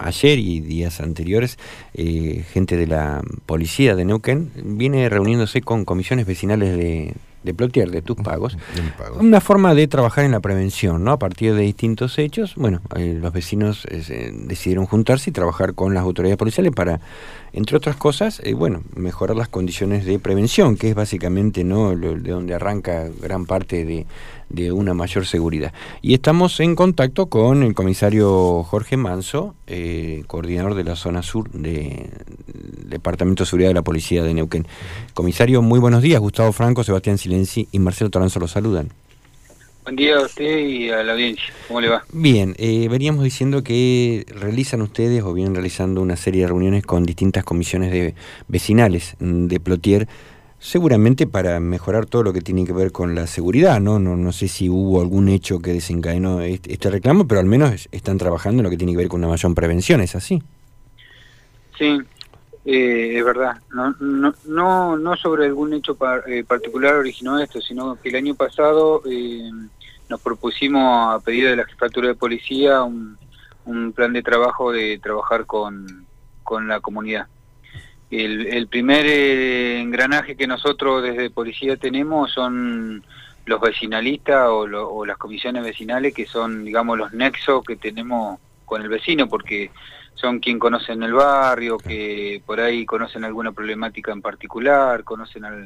ayer y días anteriores, gente de la policía de Neuquén viene reuniéndose con comisiones vecinales de Plotier, de Tuspagos, una forma de trabajar en la prevención, ¿no? A partir de distintos hechos, bueno, los vecinos decidieron juntarse y trabajar con las autoridades policiales para, entre otras cosas, bueno, mejorar las condiciones de prevención, que es básicamente, ¿no?, de donde arranca gran parte de una mayor seguridad. Y estamos en contacto con el comisario Jorge Manso, coordinador de la zona sur del Departamento de Seguridad de la Policía de Neuquén. Comisario, muy buenos días. Gustavo Franco, Sebastián Silenzi y Marcelo Toranzo los saludan. Buen día a usted y a la audiencia. ¿Cómo le va? Bien, veníamos diciendo que realizan ustedes o vienen realizando una serie de reuniones con distintas comisiones vecinales de Plotier, seguramente para mejorar todo lo que tiene que ver con la seguridad, ¿no? No sé si hubo algún hecho que desencadenó este reclamo, pero al menos están trabajando en lo que tiene que ver con una mayor prevención, ¿es así? Sí, es verdad. No sobre algún hecho particular originó esto, sino que el año pasado nos propusimos, a pedido de la Jefatura de Policía, un plan de trabajo de trabajar con la comunidad. El primer engranaje que nosotros desde policía tenemos son los vecinalistas o las comisiones vecinales, que son, digamos, los nexos que tenemos con el vecino, porque son quien conocen el barrio, que por ahí conocen alguna problemática en particular, conocen,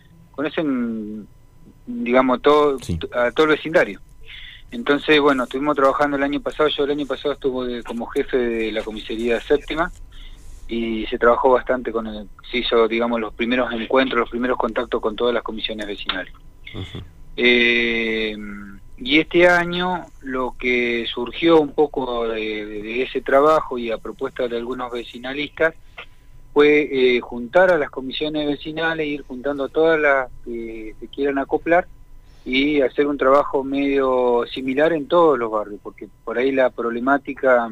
digamos, a todo el vecindario. Entonces, bueno, estuvimos trabajando el año pasado. Yo el año pasado estuve como jefe de la comisaría séptima, y se trabajó bastante se hizo, digamos, los primeros encuentros, los primeros contactos con todas las comisiones vecinales. Y este año lo que surgió un poco de ese trabajo y a propuesta de algunos vecinalistas fue juntar a las comisiones vecinales, ir juntando a todas las que se quieran acoplar y hacer un trabajo medio similar en todos los barrios, porque por ahí la problemática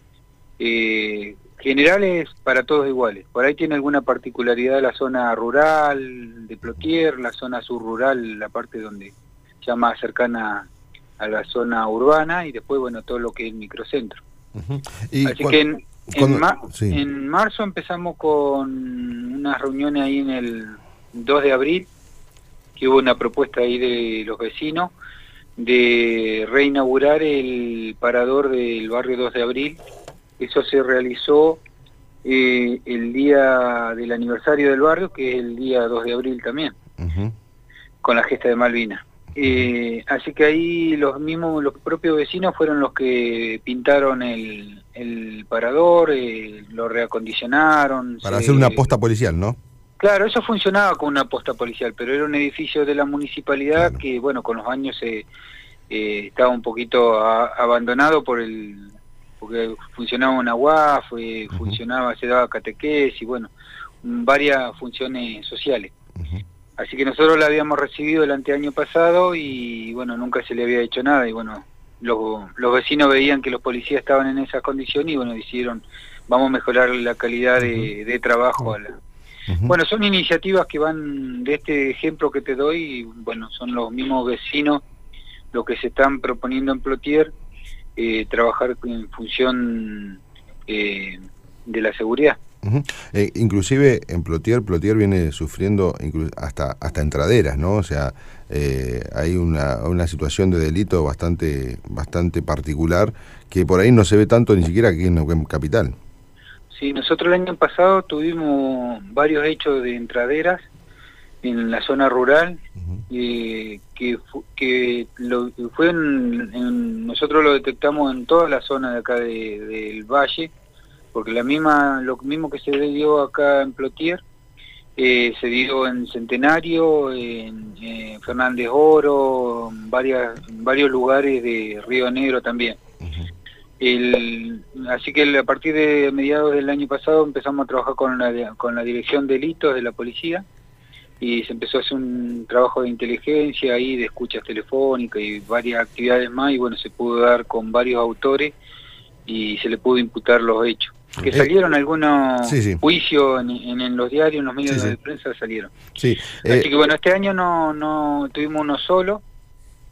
general es para todos iguales. Por ahí tiene alguna particularidad la zona rural de Plotier, la zona subrural, la parte donde ya más cercana a la zona urbana, y después, bueno, todo lo que es el microcentro. Así que en marzo empezamos con unas reuniones ahí en el 2 de abril, que hubo una propuesta ahí de los vecinos de reinaugurar el parador del barrio 2 de abril. Eso se realizó el día del aniversario del barrio, que es el día 2 de abril también, con la gesta de Malvinas. Así que ahí los propios vecinos fueron los que pintaron el parador, lo reacondicionaron. Para hacer una posta policial, ¿no? Claro, eso funcionaba con una posta policial, pero era un edificio de la municipalidad, claro, que, bueno, con los años estaba un poquito abandonado porque funcionaba una UAF, se daba catequesis, bueno, varias funciones sociales. Así que nosotros la habíamos recibido el anteaño pasado y, bueno, nunca se le había hecho nada. Y, bueno, los vecinos veían que los policías estaban en esas condiciones y, bueno, decidieron, vamos a mejorar la calidad de trabajo. Bueno, son iniciativas que van de este ejemplo que te doy, y, bueno, son los mismos vecinos los que se están proponiendo en Plotier, trabajar en función de la seguridad. Inclusive en Plotier viene sufriendo hasta entraderas, ¿no? O sea, hay una situación de delito bastante particular que por ahí no se ve tanto ni siquiera aquí en Neuquén capital. Sí, nosotros el año pasado tuvimos varios hechos de entraderas en la zona rural, nosotros lo detectamos en toda la zona de acá del valle, porque lo mismo que se dio acá en Plotier, se dio en Centenario, en Fernández Oro, en varios lugares de Río Negro también. Así que a partir de mediados del año pasado empezamos a trabajar con la Dirección de Delitos de la Policía, y se empezó a hacer un trabajo de inteligencia ahí, de escuchas telefónicas y varias actividades más, y, bueno, se pudo dar con varios autores y se le pudo imputar los hechos. Que salieron algunos juicios en los diarios, en los medios de prensa salieron. Así que, bueno, este año no tuvimos uno solo,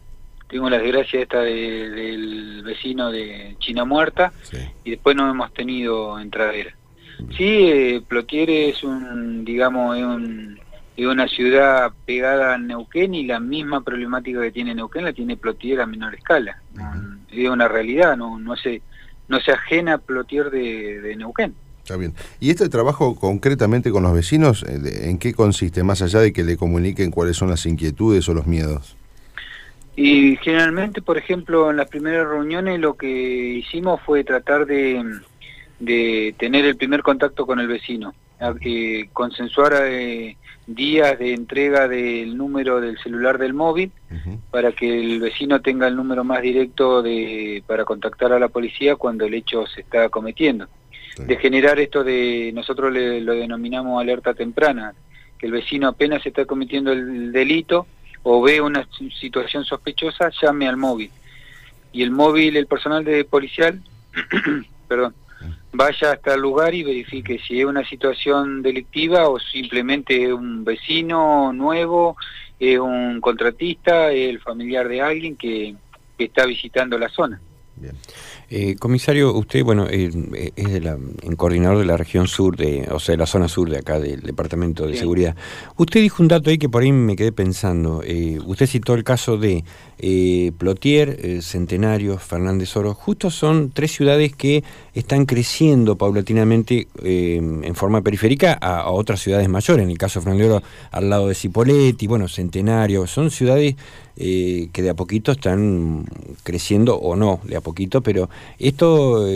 Tuvimos la desgracia esta del vecino de China Muerta, Sí. y después no hemos tenido entradera. Sí, Plotier es digamos, es una ciudad pegada a Neuquén, y la misma problemática que tiene Neuquén la tiene Plotier a menor escala. Es una realidad, no se ajena Plotier de Neuquén. Está bien. ¿Y este trabajo concretamente con los vecinos, en qué consiste, más allá de que le comuniquen cuáles son las inquietudes o los miedos? Y generalmente, por ejemplo, en las primeras reuniones lo que hicimos fue tratar de tener el primer contacto con el vecino, consensuar días de entrega del número del celular del móvil, para que el vecino tenga el número más directo para contactar a la policía cuando el hecho se está cometiendo. De generar esto nosotros lo denominamos alerta temprana, que el vecino apenas se está cometiendo el delito o ve una situación sospechosa, llame al móvil. Y el personal policial, perdón, vaya hasta el lugar y verifique si es una situación delictiva o simplemente es un vecino nuevo, es un contratista, es el familiar de alguien que está visitando la zona. Bien. Comisario, usted, bueno, es en coordinador de la región sur, o sea, de la zona sur de acá del Departamento de Seguridad. Usted dijo un dato ahí que por ahí me quedé pensando. Usted citó el caso de Plotier, Centenario, Fernández Oro. Justo son 3 ciudades que están creciendo paulatinamente en forma periférica a otras ciudades mayores. En el caso de Fernández Oro, al lado de Cipolletti, bueno, Centenario. Son ciudades que de a poquito están creciendo, o no, de a poquito, pero esto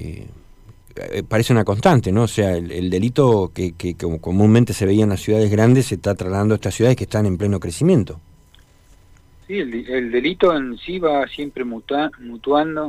parece una constante, ¿no? O sea, el delito que como comúnmente se veía en las ciudades grandes se está trasladando a estas ciudades que están en pleno crecimiento. Sí, el delito en sí va siempre mutando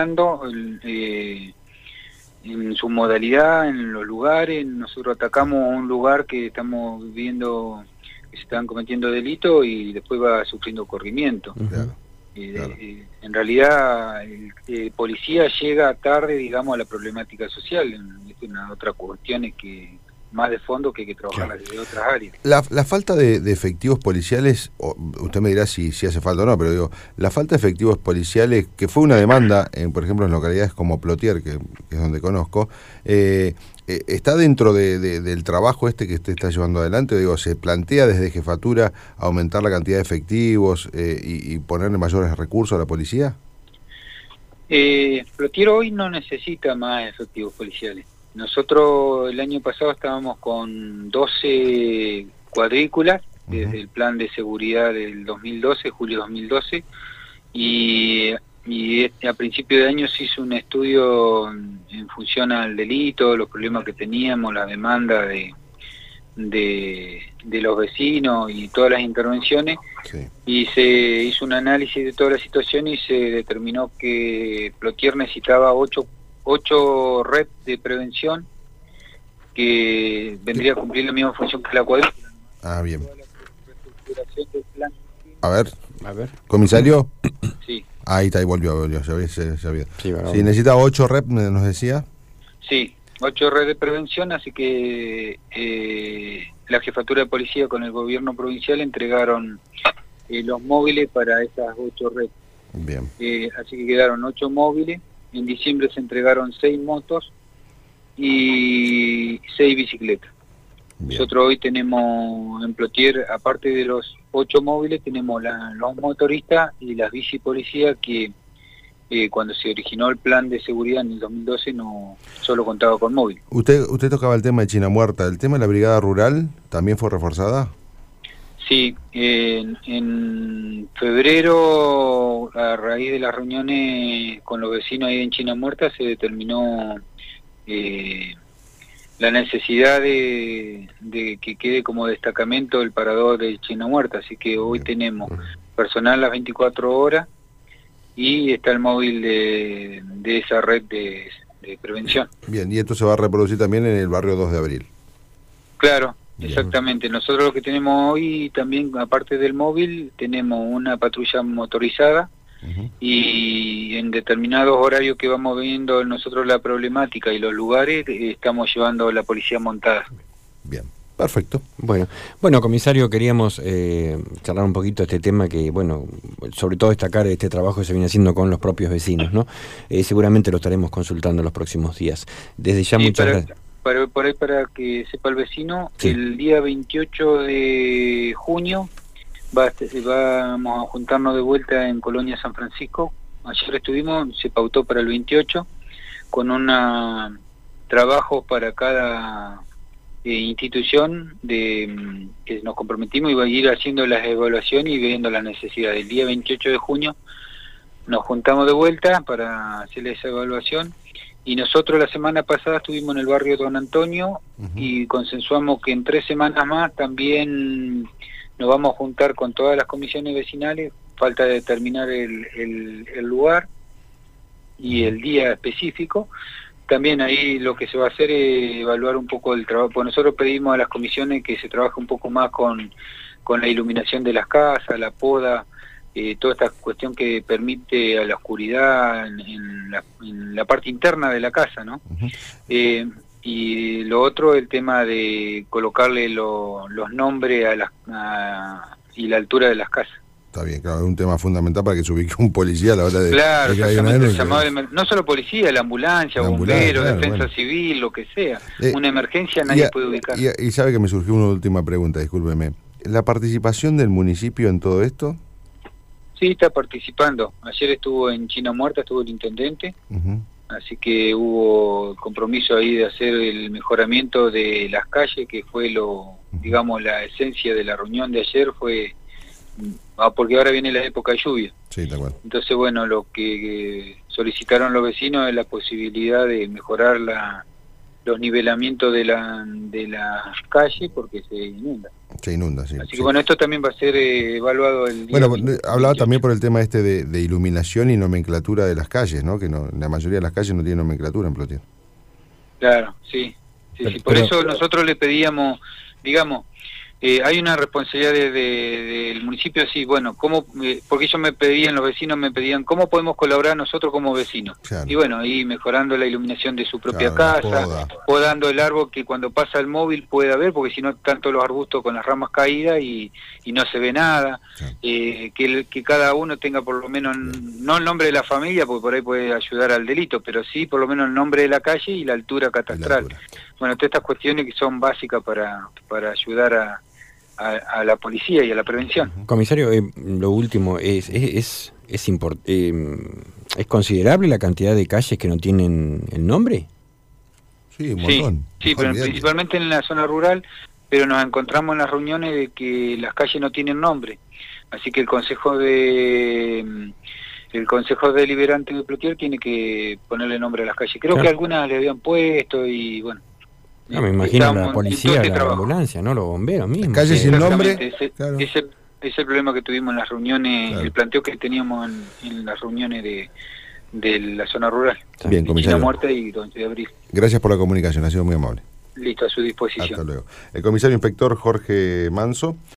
en su modalidad, en los lugares. Nosotros atacamos un lugar que estamos viendo que se están cometiendo delitos y después va sufriendo corrimiento. Claro. En realidad el policía llega tarde, digamos, a la problemática social. Es una otra cuestión que más de fondo que hay que trabajar desde otras áreas. La falta de efectivos policiales, usted me dirá si hace falta o no, pero digo, la falta de efectivos policiales, que fue una demanda, por ejemplo, en localidades como Plotier, que es donde conozco, ¿está dentro del trabajo que usted está llevando adelante? Digo, ¿se plantea desde jefatura aumentar la cantidad de efectivos y ponerle mayores recursos a la policía? Plotier hoy no necesita más efectivos policiales. Nosotros el año pasado estábamos con 12 cuadrículas desde el plan de seguridad del 2012, julio 2012, y a principio de año se hizo un estudio en función al delito, los problemas que teníamos, la demanda de los vecinos y todas las intervenciones, y se hizo un análisis de toda la situación y se determinó que Plotier necesitaba 8 reps de prevención que vendría a cumplir la misma función que la cuadrícula. Ah, bien. A ver. ¿Comisario? Sí. Ahí está, ahí volvió, ya había. Sí, necesita 8 reps, nos decía. Sí, 8 redes de prevención, así que la jefatura de policía con el gobierno provincial entregaron los móviles para esas 8 redes. Bien. Así que quedaron 8 móviles. En diciembre se entregaron 6 motos y 6 bicicletas. Bien. Nosotros hoy tenemos en Plotier, aparte de los 8 móviles, tenemos los motoristas y las bici policía que cuando se originó el plan de seguridad en el 2012 no solo contaba con móvil. Usted tocaba el tema de China Muerta. ¿El tema de la brigada rural también fue reforzada? Sí, en febrero, a raíz de las reuniones con los vecinos ahí en China Muerta, se determinó la necesidad de que quede como destacamento el parador de China Muerta, así que hoy tenemos personal las 24 horas y está el móvil de esa red de prevención. Bien, y esto se va a reproducir también en el barrio 2 de abril. Claro. Exactamente, nosotros lo que tenemos hoy también, aparte del móvil, tenemos una patrulla motorizada y en determinados horarios que vamos viendo nosotros la problemática y los lugares, estamos llevando la policía montada. Bien, Perfecto. Bueno, comisario, queríamos charlar un poquito de este tema que, bueno, sobre todo destacar este trabajo que se viene haciendo con los propios vecinos, ¿no? Seguramente lo estaremos consultando en los próximos días. Desde ya, muchas gracias. Por ahí, para que sepa el vecino, sí. El día 28 de junio vamos a juntarnos de vuelta en Colonia San Francisco. Ayer estuvimos, se pautó para el 28, con un trabajo para cada institución que nos comprometimos y va a ir haciendo las evaluaciones y viendo las necesidades. El día 28 de junio nos juntamos de vuelta para hacer esa evaluación, y nosotros la semana pasada estuvimos en el barrio Don Antonio y consensuamos que en 3 semanas más también nos vamos a juntar con todas las comisiones vecinales. Falta determinar el lugar y el día específico. También ahí lo que se va a hacer es evaluar un poco el trabajo, porque nosotros pedimos a las comisiones que se trabaje un poco más con la iluminación de las casas, la poda, toda esta cuestión que permite a la oscuridad en la parte interna de la casa, ¿no? Y lo otro, el tema de colocarle los nombres y la altura de las casas. Está bien, claro, es un tema fundamental para que se ubique un policía a la hora de... Claro, de que haya una denuncia. no solo policía, la ambulancia, bombero, claro, defensa civil, lo que sea. Una emergencia nadie puede ubicar. Y sabe que me surgió una última pregunta, discúlpeme. ¿La participación del municipio en todo esto? Sí, está participando. Ayer estuvo en China Muerta, estuvo el intendente, así que hubo compromiso ahí de hacer el mejoramiento de las calles, que fue digamos, la esencia de la reunión de ayer fue... porque ahora viene la época de lluvia. Sí, está bueno. Entonces, bueno, lo que solicitaron los vecinos es la posibilidad de mejorar los nivelamientos de la calle, porque se inunda. Se inunda, sí. Así que bueno, esto también va a ser evaluado el día. Bueno, hablaba también por el tema de iluminación y nomenclatura de las calles, ¿no? Que la mayoría de las calles no tienen nomenclatura en Plotier. Claro, sí. Por eso nosotros le pedíamos, digamos, hay una responsabilidad del municipio, sí, bueno, porque ellos los vecinos me pedían, ¿cómo podemos colaborar nosotros como vecinos? Claro. Y bueno, ahí mejorando la iluminación de su propia casa, podando el árbol que cuando pasa el móvil pueda ver, porque si no, tanto los arbustos con las ramas caídas y no se ve nada, claro. Que cada uno tenga por lo menos, no el nombre de la familia, porque por ahí puede ayudar al delito, pero sí por lo menos el nombre de la calle y la altura catastral. Bueno, todas estas cuestiones que son básicas para ayudar a la policía y a la prevención. Comisario, lo último, ¿es considerable la cantidad de calles que no tienen el nombre? Sí, un montón. Sí, pero principalmente en la zona rural, pero nos encontramos en las reuniones de que las calles no tienen nombre. Así que el Consejo Deliberante de Plotier tiene que ponerle nombre a las calles. Creo que algunas le habían puesto y bueno. No, me imagino la policía, la ambulancia, ¿no, los bomberos mismos. Calles sin nombre. Ese es el problema que tuvimos en las reuniones, el planteo que teníamos en las reuniones de la zona rural. Bien, comisario. China Muerta y 11 de abril. Gracias por la comunicación, ha sido muy amable. Listo, a su disposición. Hasta luego. El comisario inspector Jorge Manso.